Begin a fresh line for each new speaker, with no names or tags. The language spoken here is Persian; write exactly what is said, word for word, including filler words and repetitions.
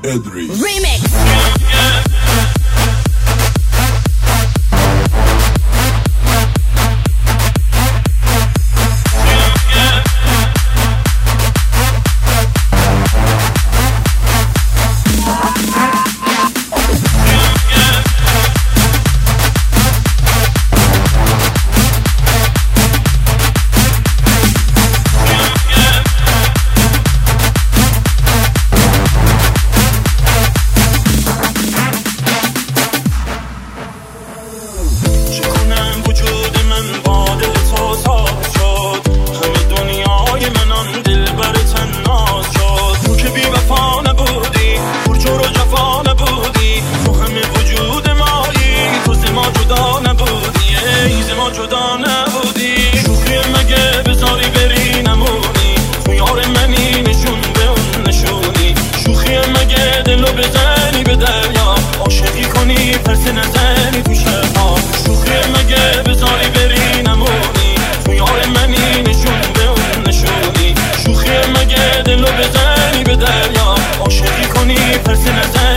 Edris
Remix.
جدا نبودی شوخی مگه بذاری بری نمونی تو یار منی نشون به اون نشونی شوخی مگه دلو بزنی به دریا عاشقی کنی پرس نزنی تو شبها شوخی مگه بذاری بری نمونی تو یار منی نشون به اون نشونی شوخی مگه دلو بزنی به دریا عاشقی کنی پرس نزنی